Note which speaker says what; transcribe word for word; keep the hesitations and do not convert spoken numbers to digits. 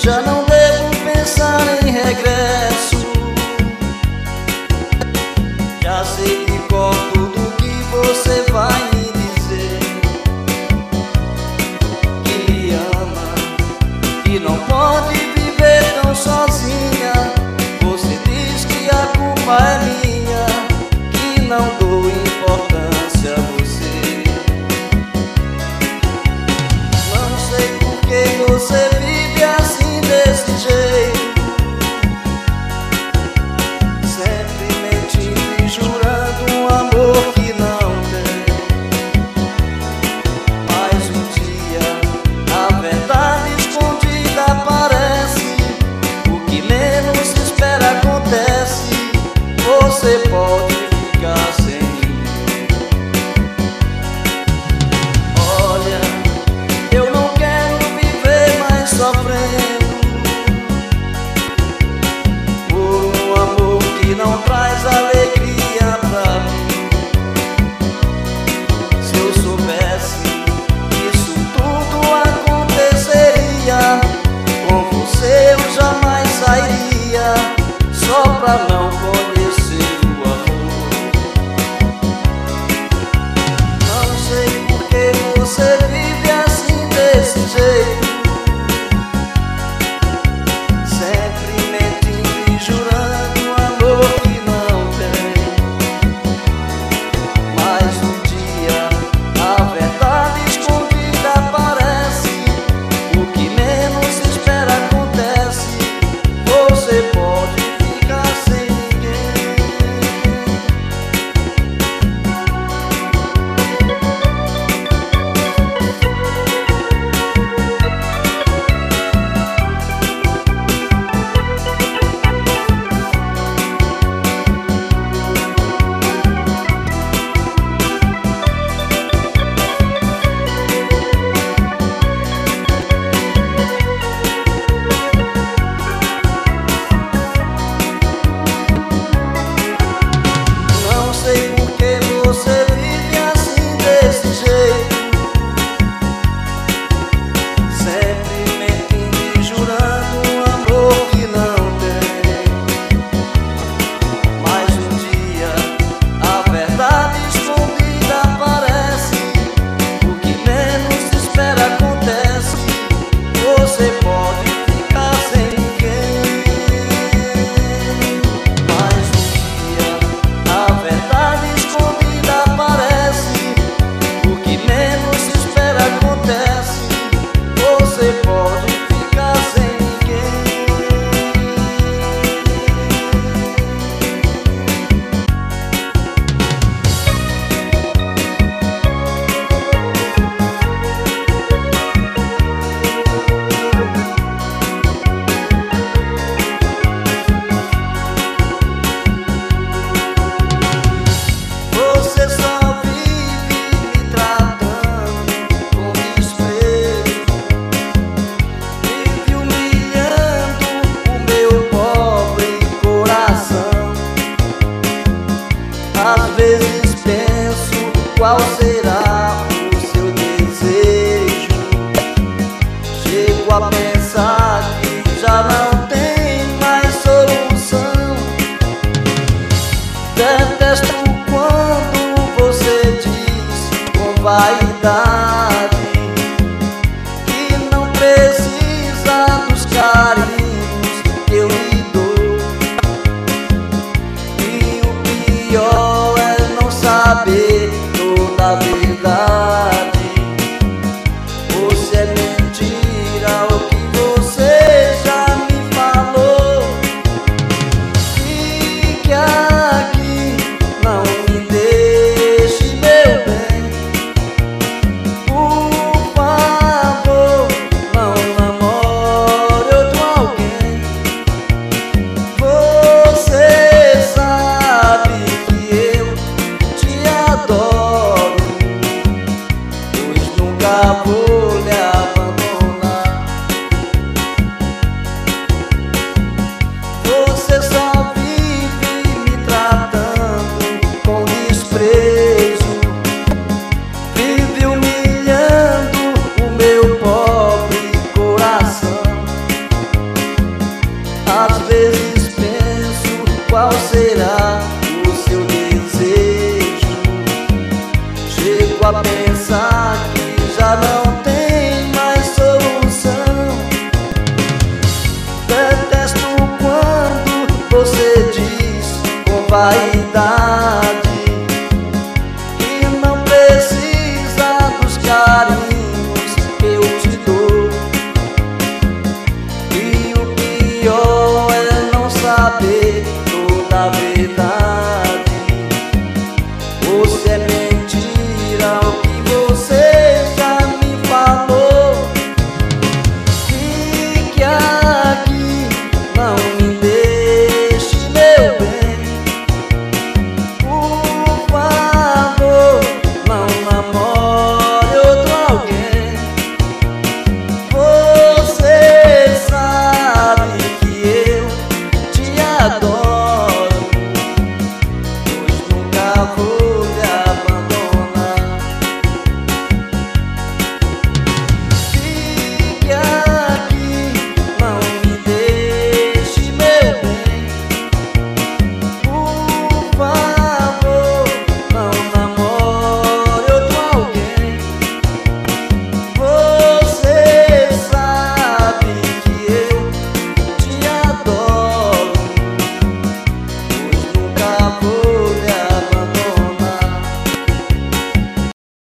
Speaker 1: Já não devo pensar em regresso. Já sei de cor tudo que você vai me dizer. Que me ama, que não pode viver tão sozinha. Você diz que a culpa é minha, que não dou importância a você. Não sei por que você vive assim desse jeito, sempre mentindo e jurando um amor que não tem. Mas um dia a verdade escondida aparece, o que menos se espera acontece. Você pode ficar sem mim. Olha, eu não quero viver mais sofrendo por um amor que não traz alegria pra mim. Se eu soubesse que isso tudo aconteceria, com você eu jamais sairia, só pra não conhecer o amor. Não sei por que você vive assim desse jeito, sempre mentindo e jurando um amor que não tem. Mas um dia a verdade escondida aparece, o que menos se espera acontece. Você pode ficar sem ninguém. Não sei por que você vive assim desse jeito, sempre mentindo e jurando um amor que não tem. Mas um dia a verdade escondida aparece, o que menos se espera acontece. Você pode ficar sem ninguém. Mas um dia a verdade escondida aparece, o que menos se espera acontece. Você pode ficar sem ninguém. Você só vive me tratando com desprezo, vive humilhando o meu pobre coração. Às vezes penso qual será o seu desejo. Chego a pensar que já não tem mais solução. Detesto quando você diz com vaidade que não precisa dos carinhos que eu lhe dou. E o pior é não saber toda a verdade, ou se é mentira o que você já me falou. Fique aqui, não me deixe, meu bem. Por favor, não namore outro alguém. Você sabe que eu te adoro, pois nunca vou lhe abandonar. Você só vive me tratando com desprezo, vive humilhando o meu pobre coração. a pensar que já não tem mais solução. Detesto quando você diz com vaidade que não precisa dos carinhos que eu te dou. E o pior é não saber toda a verdade. Ou se é mentira o que você já me falou. Fique aqui, não me deixe, meu bem. Por favor, não namore outro alguém. Você sabe que eu te adoro, pois nunca vou